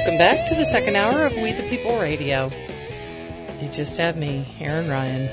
Welcome back to the second hour of We the People Radio. You just have me, Aaron Ryan.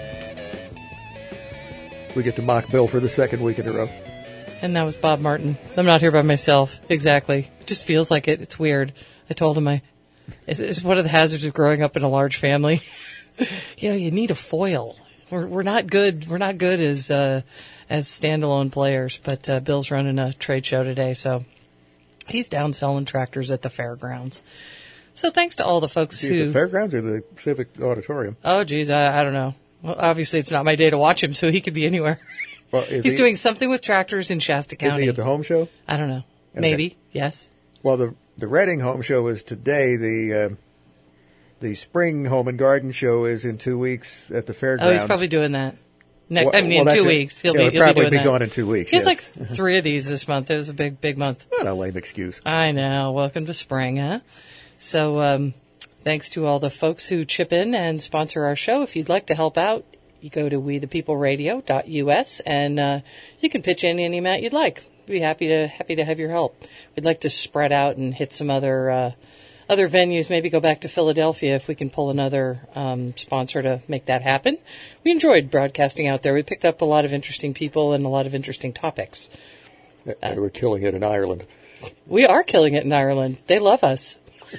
We get to mock Bill for the second week in a row. And that was Bob Martin. I'm not here by myself. Exactly. It just feels like it. It's weird. I told him it's one of the hazards of growing up in a large family. You need a foil. We're not good. We're not good as standalone players. But Bill's running a trade show today, so he's down selling tractors at the fairgrounds. So thanks to all the folks who... the fairgrounds or the Civic Auditorium? Oh, geez, I don't know. Well, obviously, it's not my day to watch him, so he could be anywhere. Well, he's doing something with tractors in Shasta County. Is he at the home show? I don't know. Okay. Maybe, yes. Well, the Reading home show is today. The spring home and garden show is in 2 weeks at the fairgrounds. Oh, he's probably doing that. In 2 weeks. He'll be probably doing that. Gone in 2 weeks. He has like 3 of these this month. It was a big month. What a lame excuse. I know. Welcome to spring, huh? So thanks to all the folks who chip in and sponsor our show. If you'd like to help out, you go to wethepeopleradio.us and you can pitch in any amount you'd like. We'd be happy to have your help. We'd like to spread out and hit some other venues, maybe go back to Philadelphia if we can pull another sponsor to make that happen. We enjoyed broadcasting out there. We picked up a lot of interesting people and a lot of interesting topics. And we're killing it in Ireland. We are killing it in Ireland. They love us.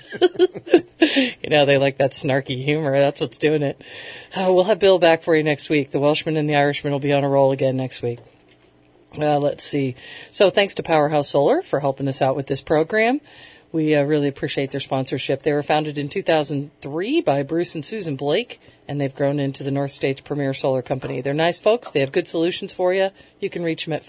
They like that snarky humor. That's what's doing it. We'll have Bill back for you next week. The Welshman and the Irishman will be on a roll again next week. Let's see. So thanks to Powerhouse Solar for helping us out with this program. We really appreciate their sponsorship. They were founded in 2003 by Bruce and Susan Blake, and they've grown into the North State's premier solar company. They're nice folks. They have good solutions for you. You can reach them at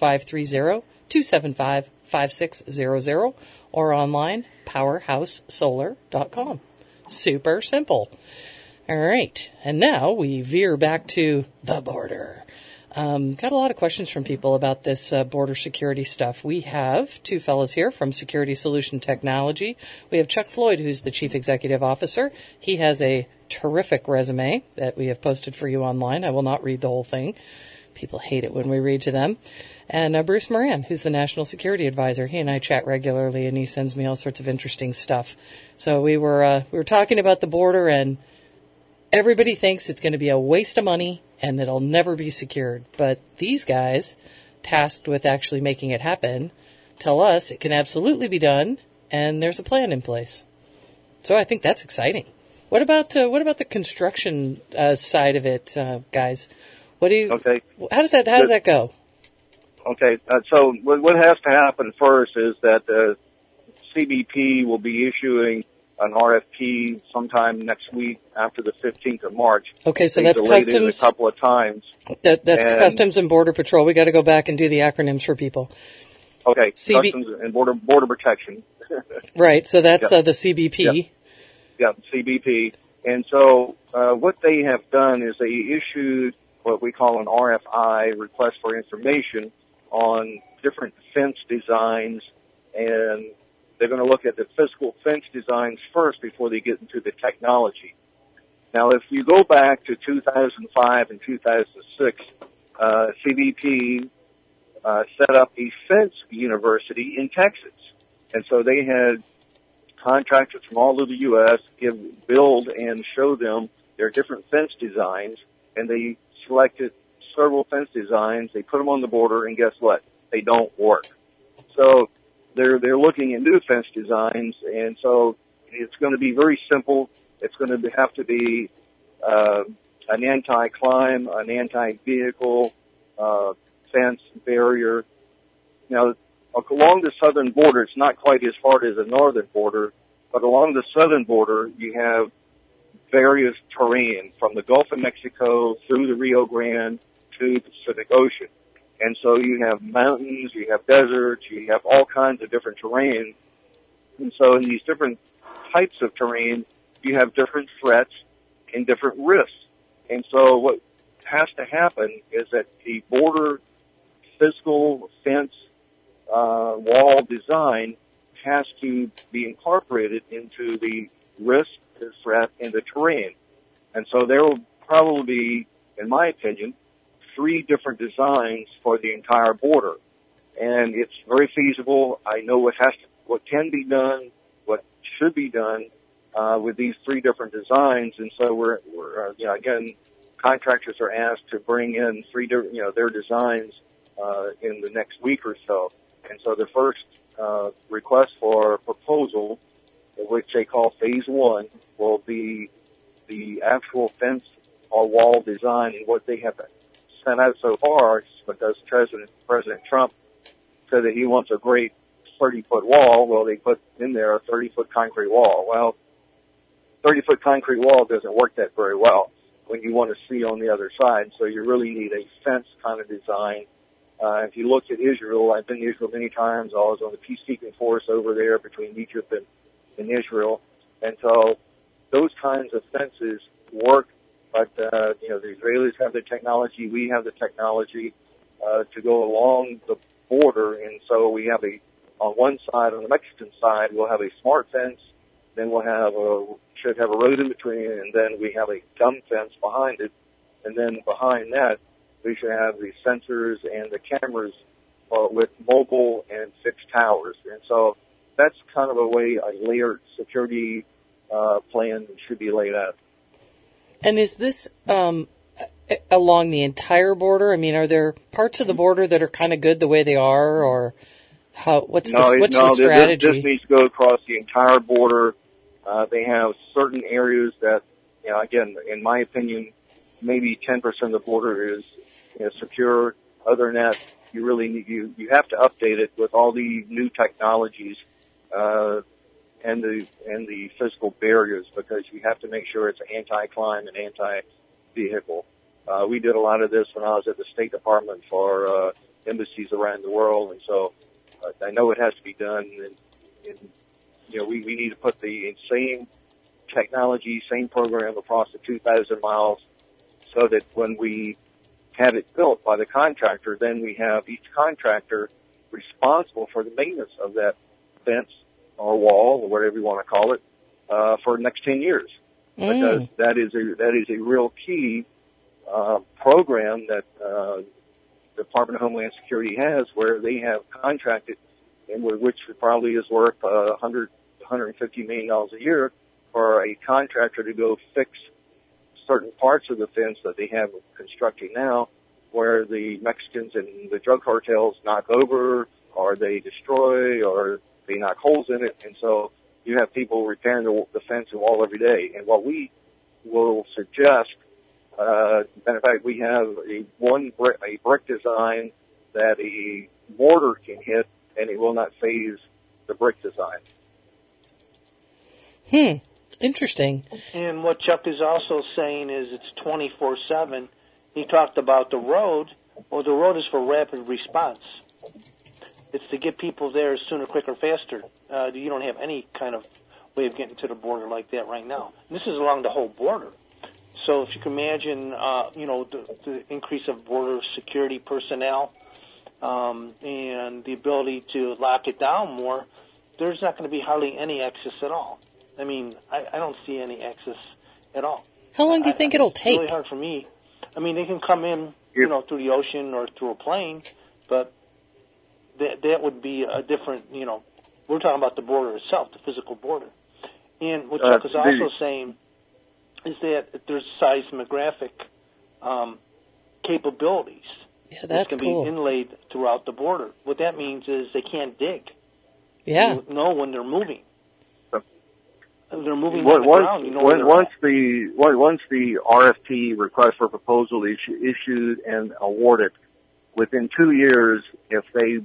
530-275-5600 or online, powerhousesolar.com. Super simple. All right. And now we veer back to the border. Got a lot of questions from people about this border security stuff. We have 2 fellows here from Security Solution Technology. We have Chuck Floyd, who's the Chief Executive Officer. He has a terrific resume that we have posted for you online. I will not read the whole thing. People hate it when we read to them. And Bruce Moran, who's the National Security Advisor. He and I chat regularly, and he sends me all sorts of interesting stuff. So we were talking about the border, and everybody thinks it's going to be a waste of money and that it'll never be secured. But these guys, tasked with actually making it happen, tell us it can absolutely be done, and there's a plan in place. So I think that's exciting. What about the construction side of it, guys? Okay. How does that go? Okay. So what has to happen first is that CBP will be issuing an RFP sometime next week after the 15th of March. Okay, so that's Customs. A couple of times. That's Customs and Border Patrol. We got to go back and do the acronyms for people. Okay, Customs and Border Protection. Right, so that's the CBP. Yeah, CBP. And so what they have done is they issued what we call an RFI, request for information, on different fence designs, and they're going to look at the physical fence designs first before they get into the technology. Now, if you go back to 2005 and 2006, CBP set up a fence university in Texas. And so they had contractors from all over the U.S. build and show them their different fence designs, and they selected several fence designs. They put them on the border, and guess what? They don't work. So they're looking at new fence designs, and so it's going to be very simple. It's going to have to be an anti-climb, an anti-vehicle fence barrier. Now, along the southern border, it's not quite as hard as the northern border, but along the southern border, you have various terrain from the Gulf of Mexico through the Rio Grande to the Pacific Ocean. And so you have mountains, you have deserts, you have all kinds of different terrain. And so in these different types of terrain, you have different threats and different risks. And so what has to happen is that the border physical fence wall design has to be incorporated into the risk, the threat, and the terrain. And so there will probably be, in my opinion, 3 different designs for the entire border. And it's very feasible. I know what can be done, what should be done with these 3 different designs. And so we're again, contractors are asked to bring in 3 different, their designs in the next week or so. And so the first request for proposal, which they call phase 1, will be the actual fence or wall design. And what they have sent out so far is because President Trump said that he wants a great 30-foot wall. Well, they put in there a 30-foot concrete wall. Well, 30-foot concrete wall doesn't work that very well when you want to see on the other side. So you really need a fence kind of design. If you look at Israel, I've been to Israel many times. I was on the peacekeeping force over there between Egypt and Israel. And so those kinds of fences work. But, the Israelis have the technology. We have the technology to go along the border. And so we have on one side, on the Mexican side, we'll have a smart fence. Then should have a road in between, and then we have a gum fence behind it. And then behind that, we should have the sensors and the cameras with mobile and fixed towers. And so that's kind of a way a layered security plan should be laid out. And is this along the entire border? I mean, are there parts of the border that are kind of good the way they are, or what's the strategy? This needs to go across the entire border. They have certain areas that, again, in my opinion, maybe 10% of the border is secure. Other than that, you really need, you have to update it with all the new technologies and the physical barriers, because you have to make sure it's anti-climb and anti-vehicle. We did a lot of this when I was at the State Department for embassies around the world, and so I know it has to be done. And we need to put the same technology, same program across the 2,000 miles, so that when we have it built by the contractor, then we have each contractor responsible for the maintenance of that fence or wall or whatever you want to call it for the next 10 years. Because that is a real key program that the Department of Homeland Security has, where they have contracted, and which probably is worth $150 million a year for a contractor to go fix certain parts of the fence that they have constructing now, where the Mexicans and the drug cartels knock over, or they destroy, or they knock holes in it. And so you have people repairing the fence and wall every day. And what we will suggest, matter of fact, we have a brick design that a mortar can hit, and it will not phase the brick design. Interesting. And what Chuck is also saying is it's 24/7. He talked about the road. Well, the road is for rapid response. It's to get people there sooner, quicker, faster. You don't have any kind of way of getting to the border like that right now. And this is along the whole border. So if you can imagine, the increase of border security personnel and the ability to lock it down more, there's not going to be hardly any access at all. I mean, I don't see any access at all. How long do you think it'll take? It's really hard for me. I mean, they can come in, through the ocean or through a plane, but that would be a different, we're talking about the border itself, the physical border. And what Chuck is also saying is that there's seismographic capabilities that can be inlaid throughout the border. What that means is they can't dig. Yeah. You know when they're moving. They're moving on the ground. Once the RFP, request for proposal, issued and awarded, within 2 years, if they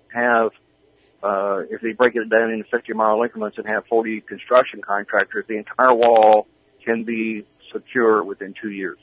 break it down into 50-mile increments and have 40 construction contractors, the entire wall can be secure within 2 years.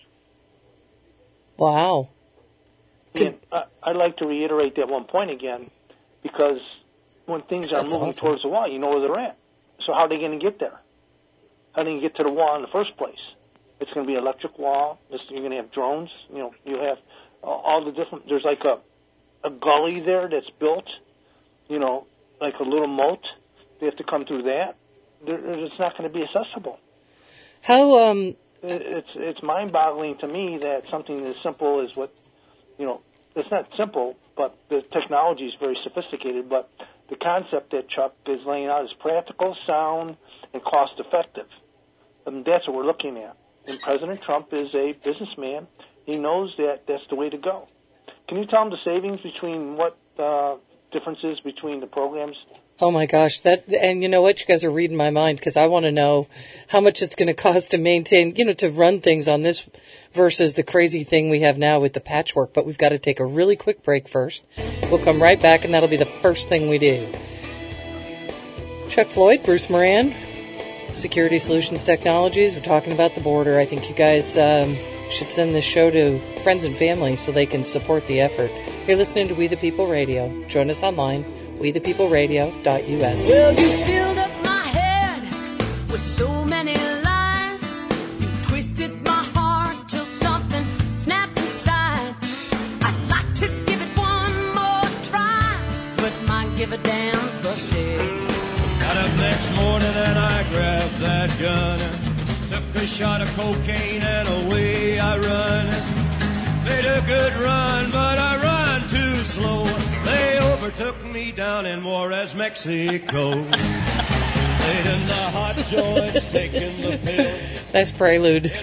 Wow. And I'd like to reiterate that one point again, because when things are moving towards the wall, you know where they're at. So how are they going to get there? How do you get to the wall in the first place? It's going to be an electric wall. You're going to have drones. You have all the different. There's like a gully there that's built. Like a little moat. They have to come through that. It's not going to be accessible. How It's mind-boggling to me that something as simple as what it's not simple, but the technology is very sophisticated. But the concept that Chuck is laying out is practical, sound, and cost effective. That's what we're looking at. And President Trump is a businessman. He knows that that's the way to go. Can you tell him the savings between what differences between the programs? Oh my gosh, and you know what? You guys are reading my mind because I want to know how much it's going to cost to maintain, to run things on this versus the crazy thing we have now with the patchwork. But we've got to take a really quick break first. We'll come right back, and that'll be the first thing we do. Chuck Floyd, Bruce Moran, Security Solutions Technologies. We're talking about the border. I think you guys should send this show to friends and family so they can support the effort. You're listening to We the People Radio. Join us online, wethepeopleradio.us. Well, you filled up my head with so many lies. You twisted my heart till something snapped inside. I'd like to give it one more try, but my give a damn's busted. Got up next morning and I grabbed that gun, took a shot of cocaine and away I run. Made a good run, but I run too slow. They overtook me down in Juarez, Mexico. Laid in the hot joints, taking the pill. Nice prelude.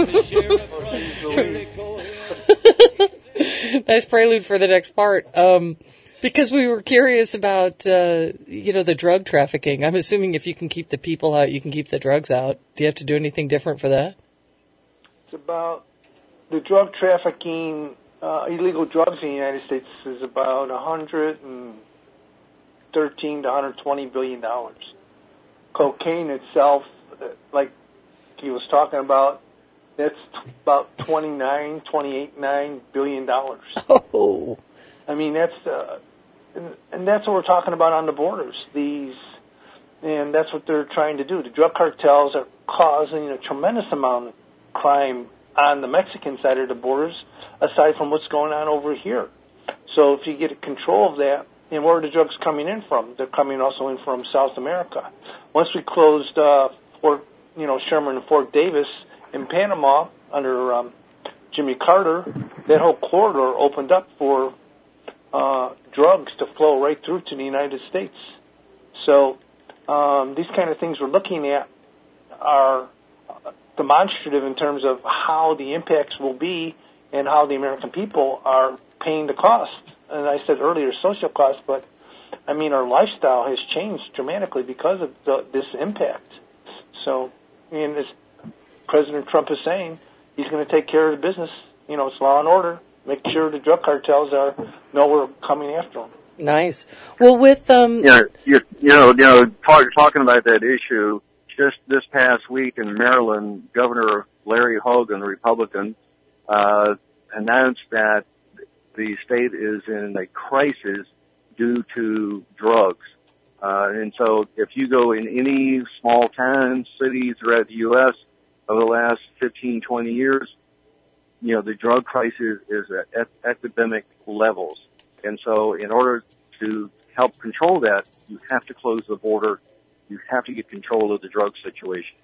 Nice prelude for the next part. Because we were curious about, the drug trafficking. I'm assuming if you can keep the people out, you can keep the drugs out. Do you have to do anything different for that? It's about the drug trafficking, illegal drugs in the United States is about $113 to $120 billion. Cocaine itself, like he was talking about, that's about $29 billion. Oh. I mean, that's and that's what we're talking about on the borders. And that's what they're trying to do. The drug cartels are causing a tremendous amount of crime on the Mexican side of the borders, aside from what's going on over here. So if you get control of that, and where are the drugs coming in from? They're coming also in from South America. Once we closed Fort Sherman and Fort Davis in Panama under Jimmy Carter, that whole corridor opened up for drugs to flow right through to the United States. So these kind of things we're looking at are demonstrative in terms of how the impacts will be and how the American people are paying the cost. And I said earlier social cost, but I mean our lifestyle has changed dramatically because of this impact. So, and as President Trump is saying, he's going to take care of the business. It's law and order. Make sure the drug cartels know we're coming after them. Nice. Well, with talking about that issue, just this past week in Maryland, Governor Larry Hogan, the Republican, announced that the state is in a crisis due to drugs. And so if you go in any small towns, cities throughout the U.S. over the last 15, 20 years, the drug crisis is at epidemic levels. And so in order to help control that, you have to close the border. You have to get control of the drug situation.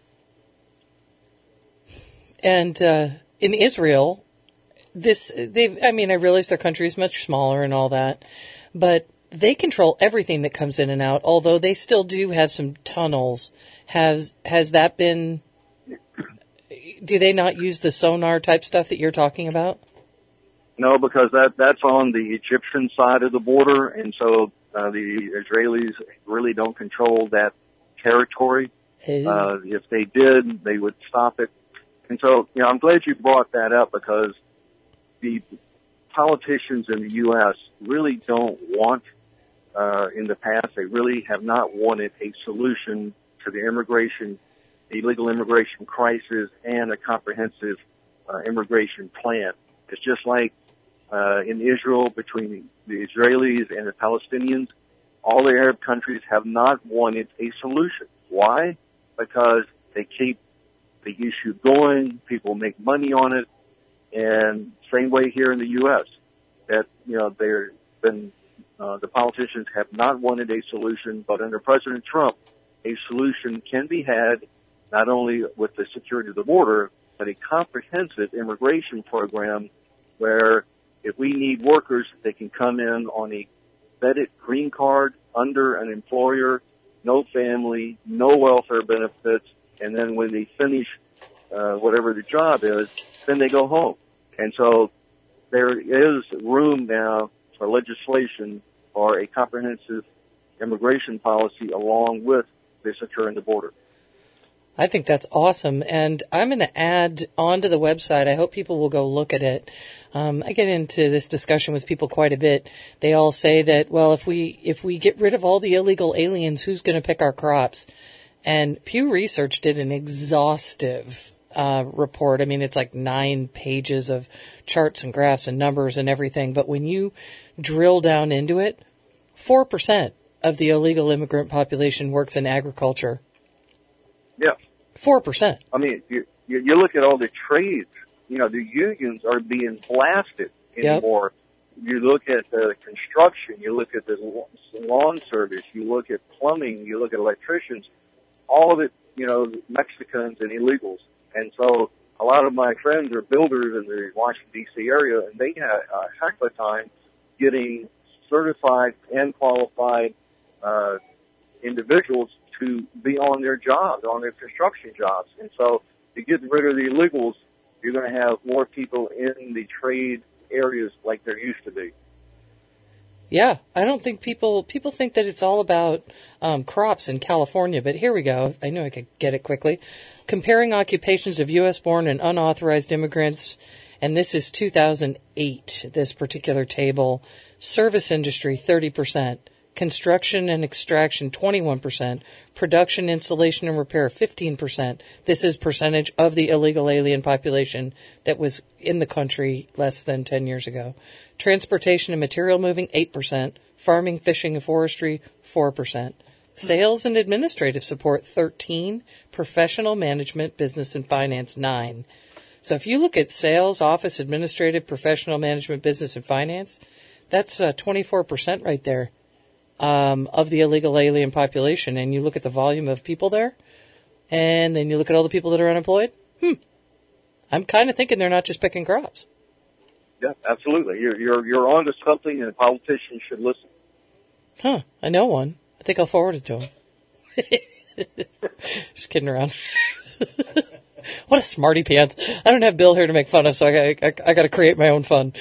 And in Israel, I realize their country is much smaller and all that, but they control everything that comes in and out, although they still do have some tunnels. Has that been... Do they not use the sonar type stuff that you're talking about? No, because that's on the Egyptian side of the border, and so the Israelis really don't control that territory. If they did, they would stop it. And so, I'm glad you brought that up because the politicians in the U.S. really don't want, in the past, they really have not wanted a solution to the illegal immigration crisis and a comprehensive immigration plan. It's just like in Israel between the Israelis and the Palestinians. All the Arab countries have not wanted a solution. Why? Because they keep the issue going. People make money on it. And same way here in the U.S. That, the politicians have not wanted a solution, but under President Trump, a solution can be had not only with the security of the border, but a comprehensive immigration program where if we need workers, they can come in on a vetted green card under an employer no family, no welfare benefits, and then when they finish whatever the job is, then they go home. And so there is room now for legislation for a comprehensive immigration policy along with the securing the border. I think that's awesome, and I'm going to add onto the website. I hope people will go look at it. I get into this discussion with people quite a bit. They all say that, well, if we get rid of all the illegal aliens, who's going to pick our crops? And Pew Research did an exhaustive report. I mean, it's like 9 pages of charts and graphs and numbers and everything. But when you drill down into it, 4% of the illegal immigrant population works in agriculture. Yeah. 4%. I mean, you look at all the trades, you know, the unions are being blasted anymore. Yep. You look at the construction, you look at the lawn service, you look at plumbing, you look at electricians, all of it, you know, Mexicans and illegals. And so a lot of my friends are builders in the Washington, D.C. area, and they have a heck of a time getting certified and qualified individuals to be on their jobs, on their construction jobs. And so to get rid of the illegals, you're going to have more people in the trade areas like there used to be. Yeah, I don't think people think that it's all about crops in California, but here we go. I knew I could get it quickly. Comparing occupations of U.S.-born and unauthorized immigrants, and this is 2008, this particular table. Service industry, 30%. Construction and extraction, 21%. Production, installation, and repair, 15%. This is percentage of the illegal alien population that was in the country less than 10 years ago. Transportation and material moving, 8%. Farming, fishing, and forestry, 4%. Sales and administrative support, 13%. Professional management, business, and finance, 9%. So if you look at sales, office, administrative, professional management, business, and finance, that's 24% right there. Of the illegal alien population, and you look at the volume of people there, and then you look at all the people that are unemployed, I'm kind of thinking they're not just picking crops. Yeah, absolutely. You're on to something, and politicians should listen. Huh, I know one. I think I'll forward it to him. Just kidding around. What a smarty pants. I don't have Bill here to make fun of, so I got to create my own fun.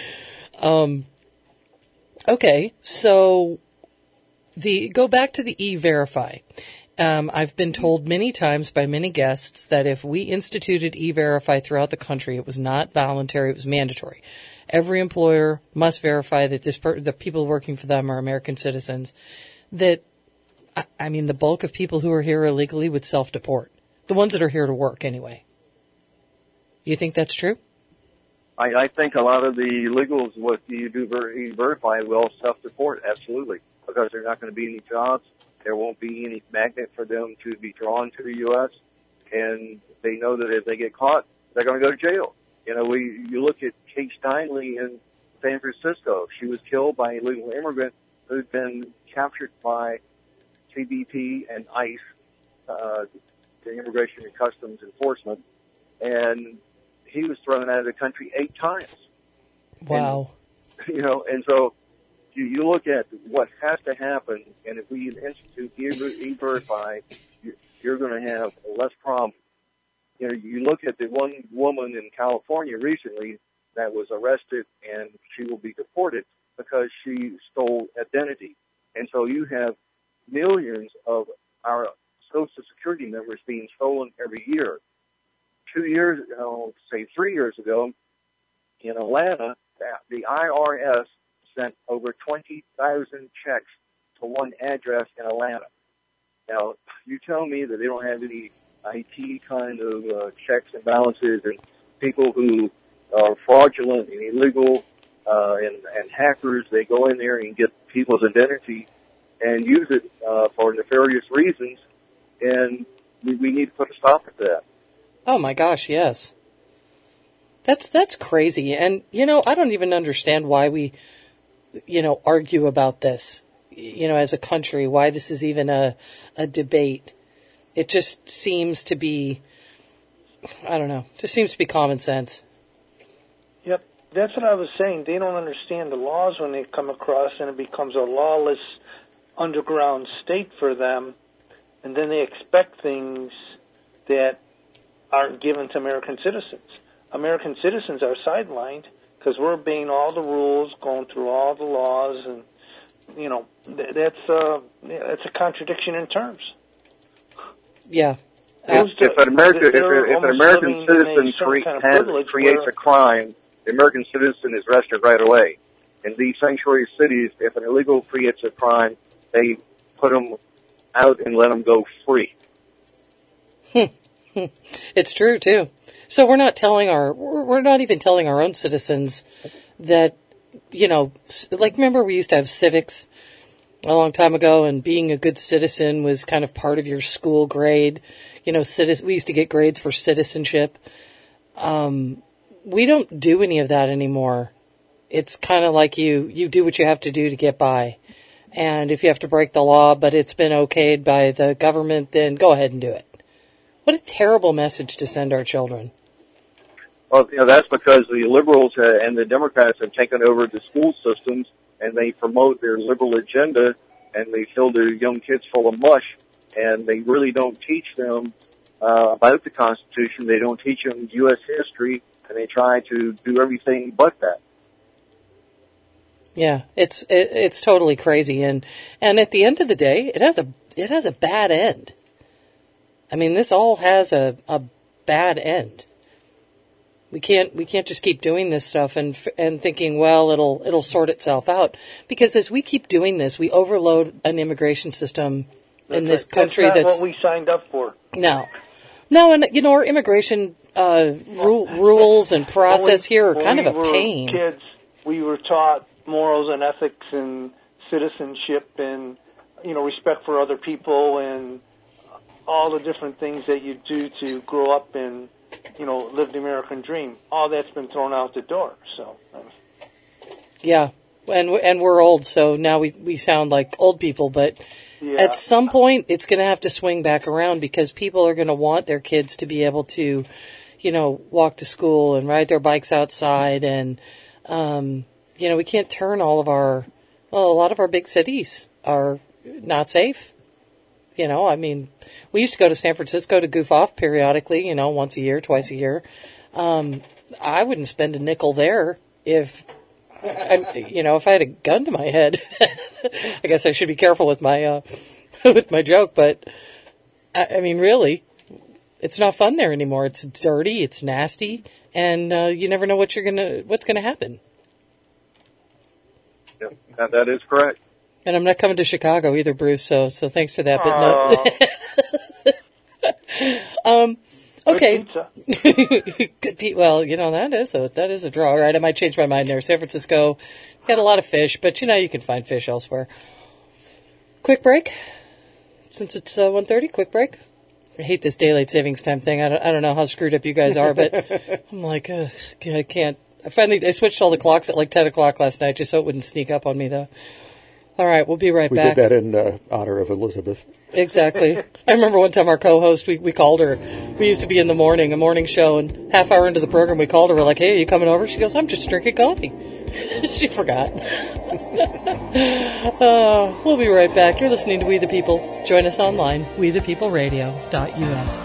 Okay, so go back to the E-Verify. I've been told many times by many guests that if we instituted E-Verify throughout the country, it was not voluntary, it was mandatory. Every employer must verify that the people working for them are American citizens. That, I mean, the bulk of people who are here illegally would self-deport. The ones that are here to work, anyway. You think that's true? I think a lot of the illegals, what you do E-Verify, will self-deport, absolutely. Because there are not going to be any jobs. There won't be any magnet for them to be drawn to the U.S. And they know that if they get caught, they're going to go to jail. You know, you look at Kate Steinle in San Francisco. She was killed by an illegal immigrant who'd been captured by CBP and ICE, the Immigration and Customs Enforcement, and he was thrown out of the country 8 times. Wow. And, you know, and so you look at what has to happen, and if we institute E-Verify, you're going to have less problems. You know, you look at the one woman in California recently that was arrested, and she will be deported because she stole identity. And so you have millions of our Social Security numbers being stolen every year. 2 years ago, say 3 years ago, in Atlanta, the IRS sent over 20,000 checks to one address in Atlanta. Now, you tell me that they don't have any IT kind of checks and balances, and people who are fraudulent and illegal and hackers, they go in there and get people's identity and use it for nefarious reasons, and we need to put a stop to that. Oh my gosh, yes. That's crazy. And, you know, I don't even understand why we, you know, argue about this, you know, as a country, why this is even a debate. It just seems to be, I don't know, just seems to be common sense. Yep, that's what I was saying. They don't understand the laws when they come across, and it becomes a lawless underground state for them. and then they expect things that aren't given to American citizens. American citizens are sidelined because we're obeying all the rules, going through all the laws, and that's a contradiction in terms. Yeah. If an American citizen creates a crime, the American citizen is arrested right away. In these sanctuary cities, if an illegal creates a crime, they put them out and let them go free. It's true too. So we're not even telling our own citizens that, like, remember we used to have civics a long time ago, and being a good citizen was kind of part of your school grade. We used to get grades for citizenship. We don't do any of that anymore. It's kind of like you do what you have to do to get by. And if you have to break the law, but it's been okayed by the government, then go ahead and do it. What a terrible message to send our children. Well, that's because the liberals and the Democrats have taken over the school systems, and they promote their liberal agenda, and they fill their young kids full of mush, and they really don't teach them about the Constitution. They don't teach them U.S. history, and they try to do everything but that. Yeah, it's totally crazy, and at the end of the day, it has a bad end. I mean, this all has a bad end. We can't just keep doing this stuff and thinking, well, it'll sort itself out, because as we keep doing this, we overload an immigration system in this country that's not what we signed up for. No, and our immigration rules and process here are kind of a pain. Kids, we were taught morals and ethics and citizenship and respect for other people and all the different things that you do to grow up and live the American dream. All that's been thrown out the door. So yeah, and we're old, so now we sound like old people, but yeah. At some point it's going to have to swing back around, because people are going to want their kids to be able to walk to school and ride their bikes outside, and we can't turn a lot of our big cities are not safe. I mean, we used to go to San Francisco to goof off periodically, once a year, twice a year. I wouldn't spend a nickel there if I had a gun to my head. I guess I should be careful with my joke, but I mean, really, it's not fun there anymore. It's dirty, it's nasty, and you never know what's gonna happen. Yeah, that is correct. And I'm not coming to Chicago either, Bruce, so thanks for that. But no. Okay. Good pizza. Well, that is a draw. All right, I might change my mind there. San Francisco had a lot of fish, but you can find fish elsewhere. Quick break. Since it's 1:30, quick break. I hate this daylight savings time thing. I don't know how screwed up you guys are, but I'm like, I can't. I switched all the clocks at like 10 o'clock last night just so it wouldn't sneak up on me, though. All right, we'll be right back. We did that in honor of Elizabeth. Exactly. I remember one time our co-host, we called her. We used to be in a morning show, and half hour into the program we called her. We're like, hey, are you coming over? She goes, I'm just drinking coffee. She forgot. We'll be right back. You're listening to We the People. Join us online, wethepeopleradio.us.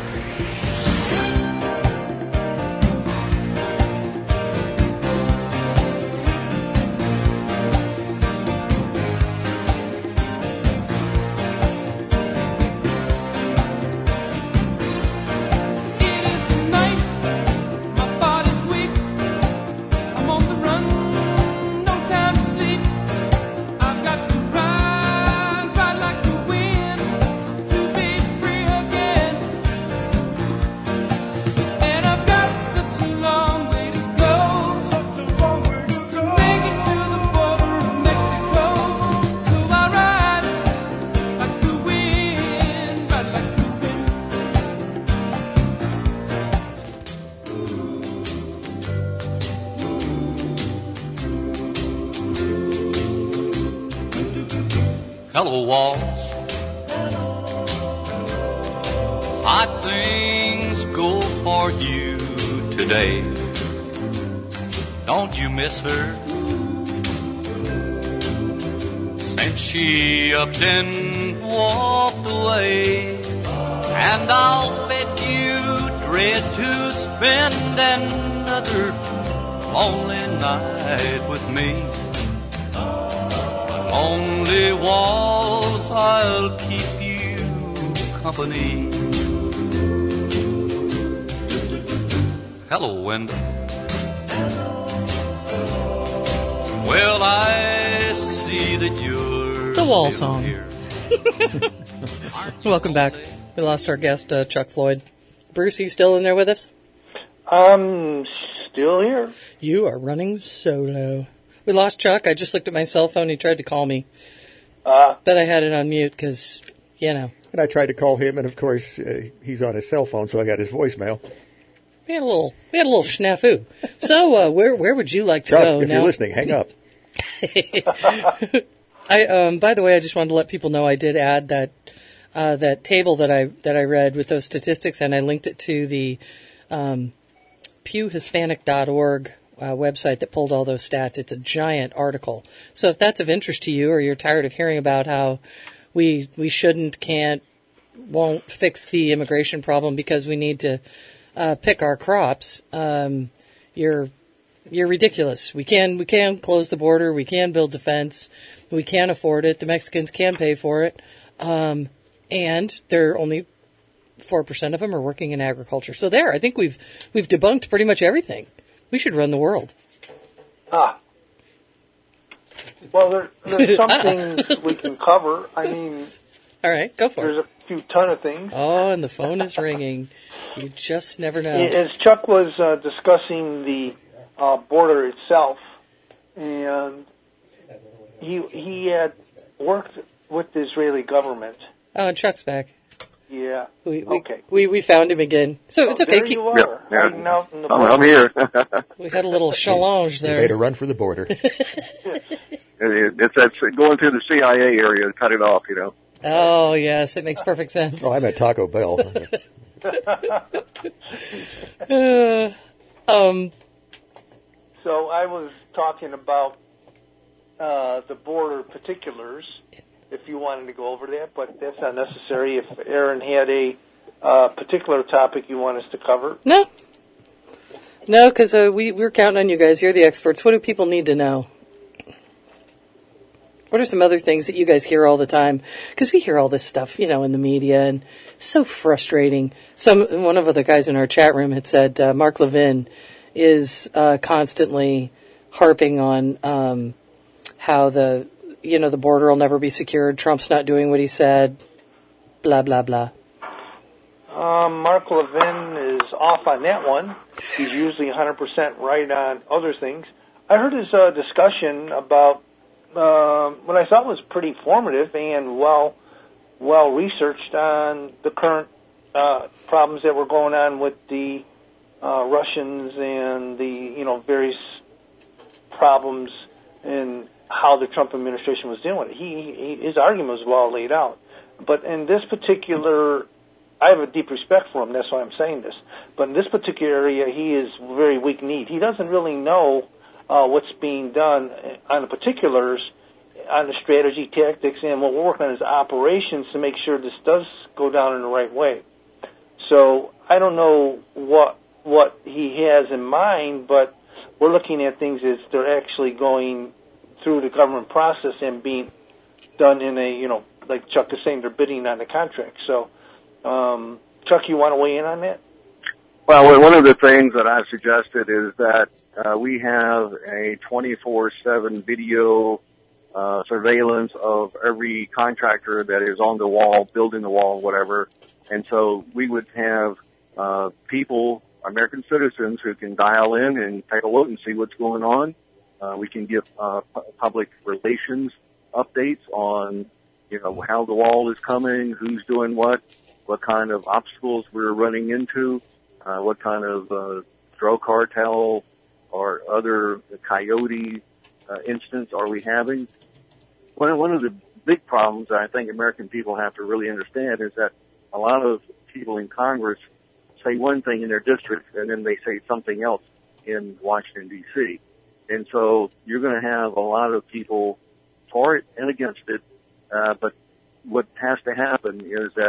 Hello, walls. Hot things go for you today. Don't you miss her? Since she upped and walked away. And I'll bet you dread to spend another lonely night with me. Only walls, I'll keep you company. Hello, Wendy. Well, I see that you're The Wall still song. here. Welcome back. We lost our guest, Chuck Floyd. Bruce, are you still in there with us? I'm still here. You are running solo. We lost Chuck. I just looked at my cell phone. He tried to call me. But I had it on mute because, you know. And I tried to call him, and of course, he's on his cell phone, so I got his voicemail. We had a little snafu. So, where would you like to Chuck, go if now? you're listening, hang up. By the way, I just wanted to let people know I did add that table that I read with those statistics, and I linked it to the pewhispanic.org website that pulled all those stats. It's a giant article. So if that's of interest to you, or you're tired of hearing about how we shouldn't, can't, won't fix the immigration problem because we need to pick our crops, you're ridiculous. We can close the border. We can build the fence. We can afford it. The Mexicans can pay for it. And they're only 4% of them are working in agriculture. So there, I think we've debunked pretty much everything. We should run the world. Well, there's some things we can cover. I mean, all right, go for there's it. a few ton of things. Oh, and the phone is ringing. You just never know. As Chuck was discussing the border itself, and he had worked with the Israeli government. Oh, and Chuck's back. Yeah. Okay. We found him again. So it's okay. There you are. Yeah. Hiding out in the I'm here. We had a little challenge He there. made a run for the border. It's going through the CIA area to cut it off, you know. Oh, yes. It makes perfect sense. Oh, I'm at Taco Bell. So I was talking about the border particulars, if you wanted to go over that, but that's not necessary. If Aaron had a particular topic you want us to cover. No, because we're counting on you guys. You're the experts. What do people need to know? What are some other things that you guys hear all the time? Because we hear all this stuff, you know, in the media, and it's so frustrating. One of the guys in our chat room had said Mark Levin is constantly harping on how the border will never be secured. Trump's not doing what he said. Blah blah blah. Mark Levin is off on that one. He's usually 100% right on other things. I heard his discussion about what I thought was pretty formative and well researched on the current problems that were going on with the Russians and the various problems and how the Trump administration was dealing with it. His argument was well laid out. But in this particular, I have a deep respect for him, that's why I'm saying this. But in this particular area, he is very weak-kneed. He doesn't really know what's being done on the particulars, on the strategy, tactics, and what we're working on is operations to make sure this does go down in the right way. So I don't know what he has in mind, but we're looking at things as they're actually going through the government process and being done in a, like Chuck is saying, they're bidding on the contract. So, Chuck, you want to weigh in on that? Well, one of the things that I've suggested is that we have a 24/7 video surveillance of every contractor that is on the wall, building the wall, whatever. And so we would have people, American citizens, who can dial in and take a look and see what's going on. We can give public relations updates on, how the wall is coming, who's doing what kind of obstacles we're running into, what kind of drug cartel or other coyote instance are we having. One of the big problems that I think American people have to really understand is that a lot of people in Congress say one thing in their district and then they say something else in Washington, D.C. And so you're going to have a lot of people for it and against it, but what has to happen is that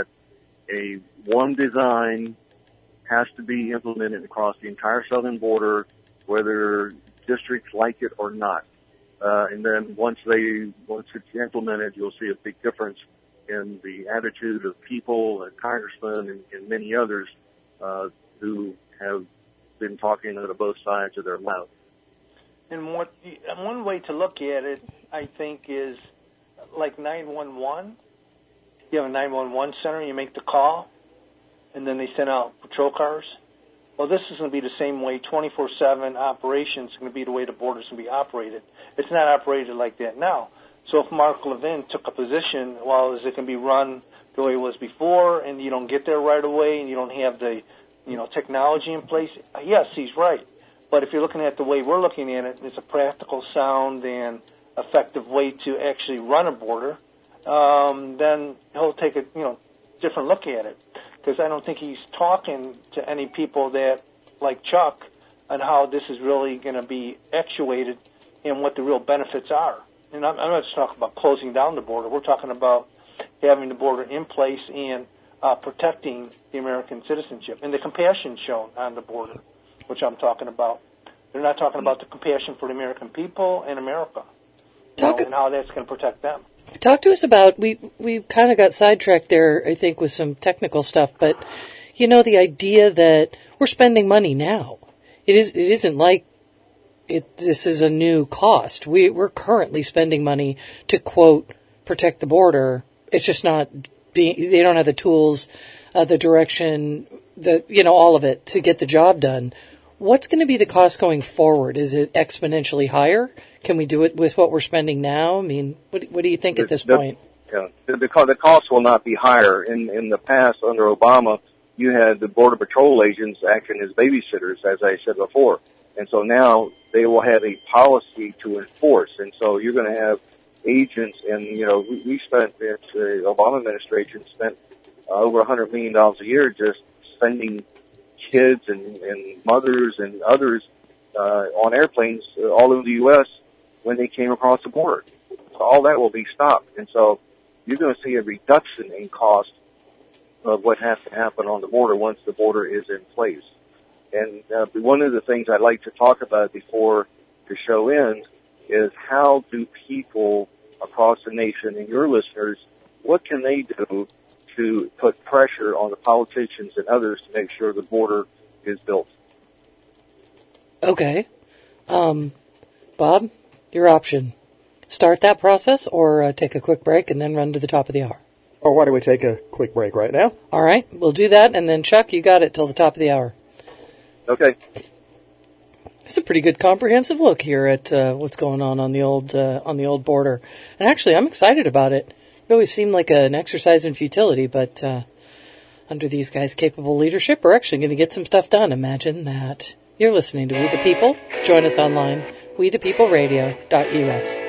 one design has to be implemented across the entire southern border, whether districts like it or not. And then once it's implemented, you'll see a big difference in the attitude of people and congressmen and many others who have been talking out of both sides of their mouth. And one way to look at it, I think, is like 911. You have a 911 center, you make the call, and then they send out patrol cars. Well, this is going to be the same way. 24/7 operations is going to be the way the border is going to be operated. It's not operated like that now. So if Mark Levin took a position, well, is it going to be run the way it was before, and you don't get there right away, and you don't have the technology in place? Yes, he's right. But if you're looking at the way we're looking at it, it's a practical, sound, and effective way to actually run a border. Then he'll take a different look at it, because I don't think he's talking to any people that, like Chuck, on how this is really going to be actuated and what the real benefits are. And I'm not just talking about closing down the border. We're talking about having the border in place and protecting the American citizenship and the compassion shown on the border, which I'm talking about. They're not talking about the compassion for the American people and America, and how that's going to protect them. Talk to us about, we kind of got sidetracked there, I think, with some technical stuff, but, the idea that we're spending money now. It isn't like this is a new cost. We're currently spending money to, quote, protect the border. It's just not they don't have the tools, the direction, all of it to get the job done. What's going to be the cost going forward? Is it exponentially higher? Can we do it with what we're spending now? I mean, what do you think at this point? Yeah, the cost will not be higher. In the past, under Obama, you had the Border Patrol agents acting as babysitters, as I said before. And so now they will have a policy to enforce. And so you're going to have agents, and, we spent, the Obama administration spent over $100 million a year just sending kids and mothers and others on airplanes all over the U.S. when they came across the border. So all that will be stopped. And so you're going to see a reduction in cost of what has to happen on the border once the border is in place. And one of the things I'd like to talk about before the show ends is how do people across the nation and your listeners, what can they do to put pressure on the politicians and others to make sure the border is built? Okay. Bob, your option. Start that process or take a quick break and then run to the top of the hour. Or why don't we take a quick break right now? All right, we'll do that. And then, Chuck, you got it till the top of the hour. Okay. It's a pretty good comprehensive look here at what's going on the old border. And actually, I'm excited about it. It always seemed like an exercise in futility, but under these guys' capable leadership, we're actually going to get some stuff done. Imagine that. You're listening to We the People. Join us online, wethepeopleradio.us.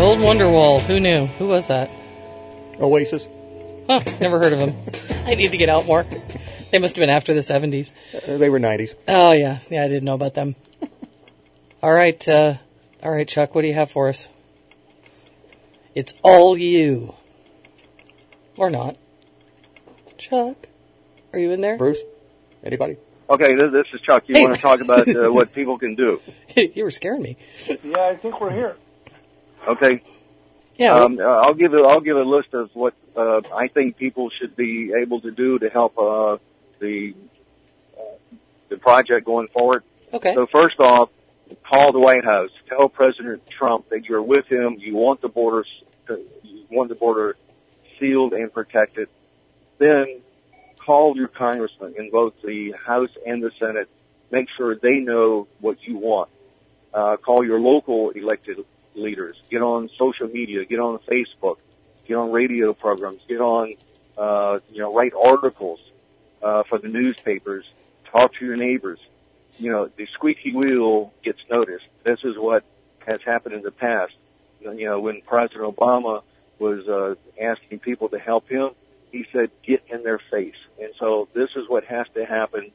Old Wonderwall. Who knew? Who was that? Oasis. Huh, never heard of them. I need to get out more. They must have been after the 70s. They were 90s. Oh, yeah. Yeah, I didn't know about them. All right, Chuck, what do you have for us? It's all you. Or not. Chuck, are you in there? Bruce? Anybody? Okay, this is Chuck. You want to talk about what people can do? You were scaring me. Yeah, I think we're here. Okay. Yeah. I'll give a list of what I think people should be able to do to help the project going forward. Okay. So first off, call the White House. Tell President Trump that you're with him. You want the border sealed and protected. Then call your congressman in both the House and the Senate. Make sure they know what you want. Call your local elected leaders. Get on social media. Get on Facebook. Get on radio programs. Get on, write articles for the newspapers. Talk to your neighbors. The squeaky wheel gets noticed. This is what has happened in the past. When President Obama was asking people to help him, he said, get in their face. And so this is what has to happen.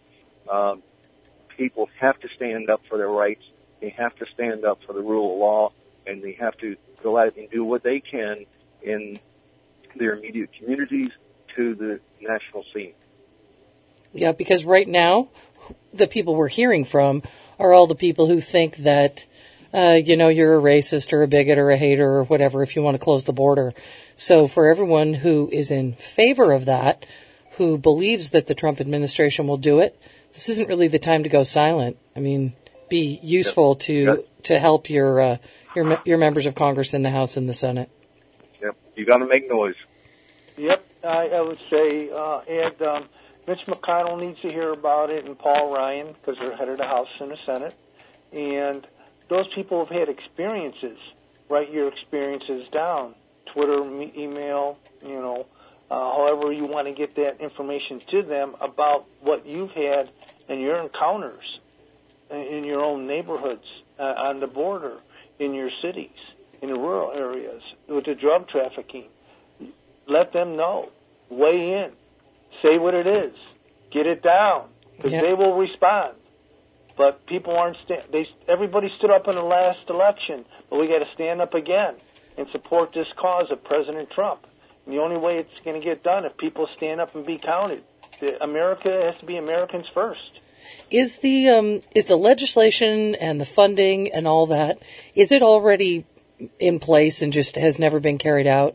People have to stand up for their rights. They have to stand up for the rule of law, and they have to go out and do what they can in their immediate communities to the national scene. Yeah, because right now, the people we're hearing from are all the people who think that, you're a racist or a bigot or a hater or whatever if you want to close the border. So for everyone who is in favor of that, who believes that the Trump administration will do it, this isn't really the time to go silent. I mean, be useful to help your members of Congress in the House and the Senate. Yep, you got to make noise. Yep, I would say, Ed, Mitch McConnell needs to hear about it, and Paul Ryan, because they're head of the House and the Senate. And those people have had experiences. Write your experiences down. Twitter, email, however you want to get that information to them about what you've had and your encounters in your own neighborhoods, on the border, in your cities, in the rural areas, with the drug trafficking. Let them know. Weigh in. Say what it is. Get it down, because they will respond. But people aren't. Everybody stood up in the last election, but we got to stand up again and support this cause of President Trump. And the only way it's going to get done if people stand up and be counted. America has to be Americans first. Is the legislation and the funding and all that, is it already in place and just has never been carried out?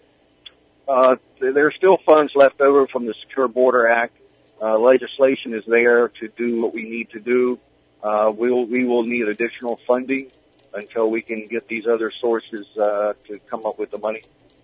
There's still funds left over from the Secure Border Act. Legislation is there to do what we need to do. We will need additional funding until we can get these other sources to come up with the money.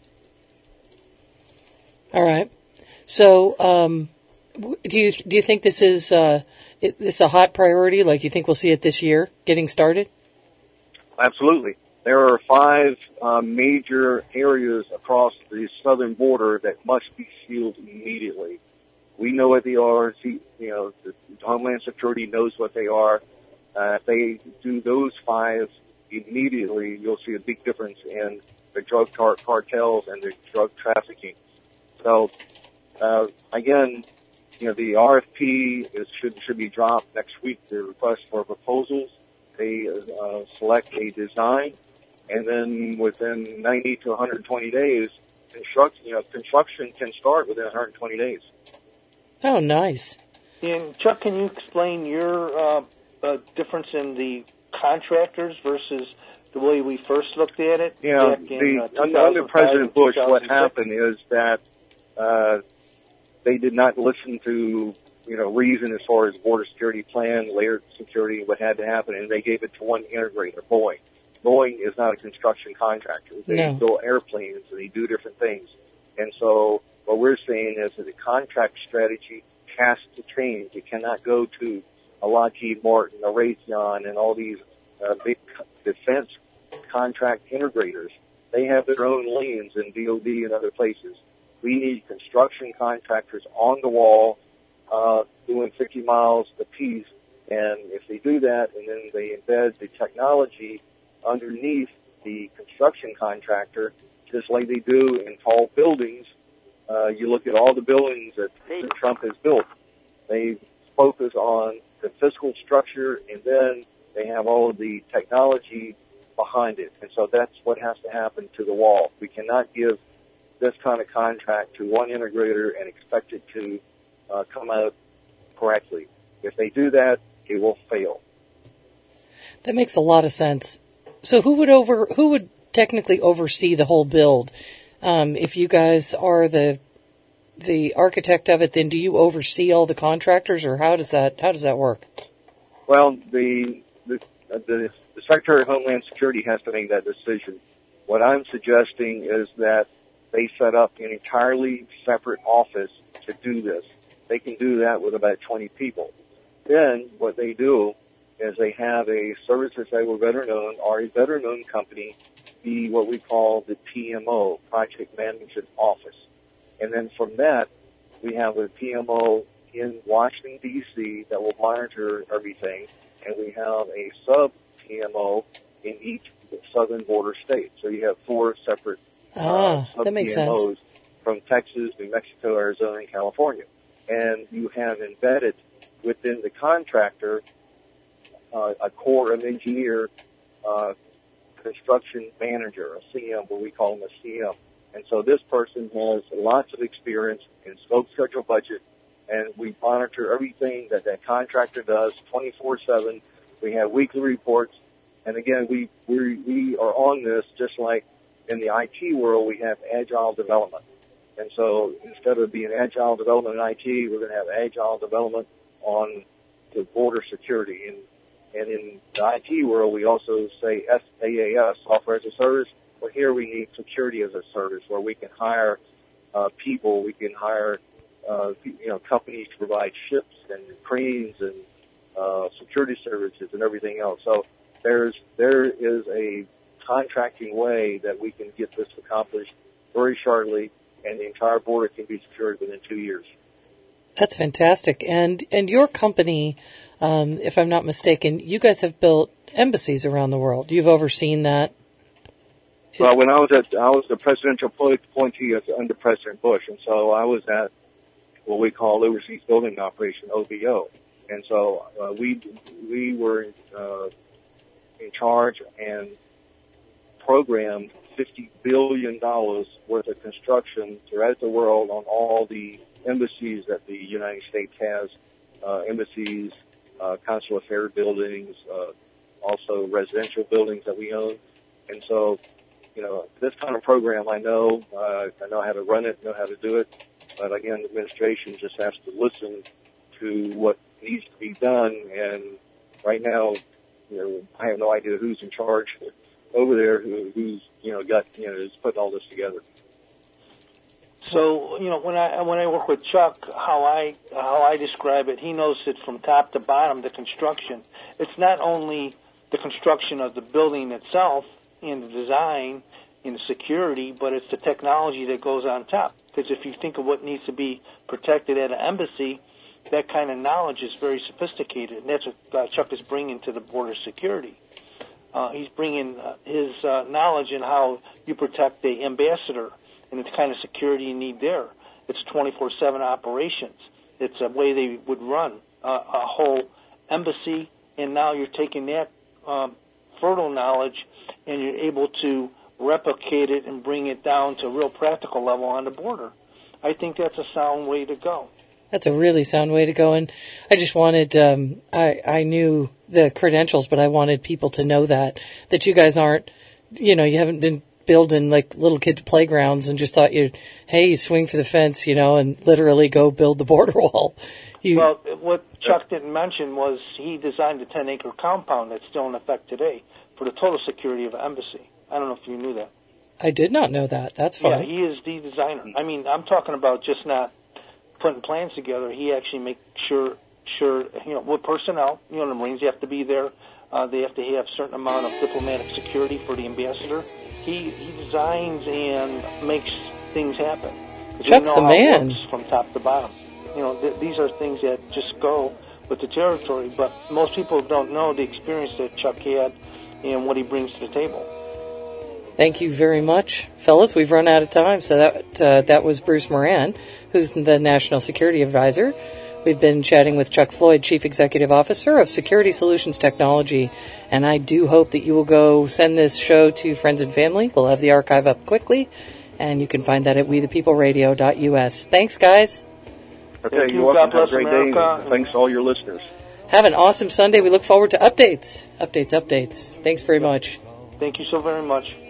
All right. So, do you think this is this a hot priority? Like, you think we'll see it this year, getting started? Absolutely. There are 5 major areas across the southern border that must be sealed immediately. We know what they are. The Homeland Security knows what they are. If they do those 5 immediately, you'll see a big difference in the drug cartels and the drug trafficking. So, again, the RFP should be dropped next week. The request for proposals. They select a design, and then within 90 to 120 days, construction can start within 120 days. Oh, nice. And Chuck, can you explain your difference in the contractors versus the way we first looked at it? Yeah, under President Bush, what happened is that they did not listen to reason as far as border security plan, layered security, what had to happen, and they gave it to one integrator, Boeing. Boeing is not a construction contractor. They build airplanes and they do different things. And so what we're saying is that the contract strategy has to change. It cannot go to a Lockheed Martin, a Raytheon, and all these big defense contract integrators. They have their own lanes in DOD and other places. We need construction contractors on the wall doing 50 miles apiece. And if they do that and then they embed the technology underneath the construction contractor, just like they do in tall buildings. You look at all the buildings that Trump has built. They focus on the physical structure, and then they have all of the technology behind it. And so that's what has to happen to the wall. We cannot give this kind of contract to one integrator and expect it to come out correctly. If they do that, it will fail. That makes a lot of sense. So who would technically oversee the whole build? If you guys are the architect of it, then do you oversee all the contractors, or how does that work? Well, the Secretary of Homeland Security has to make that decision. What I'm suggesting is that they set up an entirely separate office to do this. They can do that with about 20 people. Then what they do is they have a service disabled veteran-owned or a veteran-owned company be what we call the PMO, Project Management Office. And then from that, we have a PMO in Washington, D.C. that will monitor everything, and we have a sub-PMO in each southern border state. So you have 4 separate that makes sense. PMOs from Texas, New Mexico, Arizona, and California. And you have embedded within the contractor a core of engineer, construction manager, a CM, what we call them a CM. And so this person has lots of experience in scope, schedule, budget, and we monitor everything that contractor does 24/7. We have weekly reports, and again, we are on this just like in the IT world. We have agile development, and so instead of being agile development in IT, we're going to have agile development on the border security. And in the IT world, we also say SaaS, software as a service. Well, here we need security as a service, where we can hire people, we can hire companies to provide ships and cranes and security services and everything else. So there is a contracting way that we can get this accomplished very shortly, and the entire border can be secured within 2 years. That's fantastic. And your company, if I'm not mistaken, you guys have built embassies around the world. You've overseen that. Well, when I was the presidential appointee under President Bush, and so I was at what we call Overseas Building Operation, OBO. And so we were in charge and programmed $50 billion worth of construction throughout the world on all the embassies that the United States has, embassies, consular affair buildings, also residential buildings that we own. And so, this kind of program, I know how to run it, know how to do it. But again, the administration just has to listen to what needs to be done. And right now, I have no idea who's in charge over there, who's putting all this together. So, when I work with Chuck, how I describe it, he knows it from top to bottom, the construction. It's not only the construction of the building itself and the design and the security, but it's the technology that goes on top. Because if you think of what needs to be protected at an embassy, that kind of knowledge is very sophisticated, and that's what Chuck is bringing to the border security. He's bringing his knowledge in how you protect the ambassador and the kind of security you need there. It's 24/7 operations. It's a way they would run a whole embassy, and now you're taking that fertile knowledge and you're able to replicate it and bring it down to a real practical level on the border. I think that's a sound way to go. That's a really sound way to go. And I just wanted, I knew the credentials, but I wanted people to know that you guys aren't, you haven't been building like little kids' playgrounds and just thought you swing for the fence, and literally go build the border wall. Well, what Chuck didn't mention was he designed a 10-acre compound that's still in effect today for the total security of an embassy. I don't know if you knew that. I did not know that. That's fun. Yeah, he is the designer. I mean, I'm talking about just not putting plans together. He actually makes sure, with personnel, the Marines have to be there. They have to have a certain amount of diplomatic security for the ambassador. He designs and makes things happen. Chuck's the man. It works from top to bottom. These are things that just go with the territory, but most people don't know the experience that Chuck had and what he brings to the table. Thank you very much, fellas. We've run out of time. So that was Bruce Moran, who's the National Security Advisor. We've been chatting with Chuck Floyd, Chief Executive Officer of Security Solutions Technology, and I do hope that you will go send this show to friends and family. We'll have the archive up quickly, and you can find that at wethepeopleradio.us. Thanks, guys. Okay, you're welcome. Have a great day. Thanks to all your listeners. Have an awesome Sunday. We look forward to updates. Thanks very much. Thank you so very much.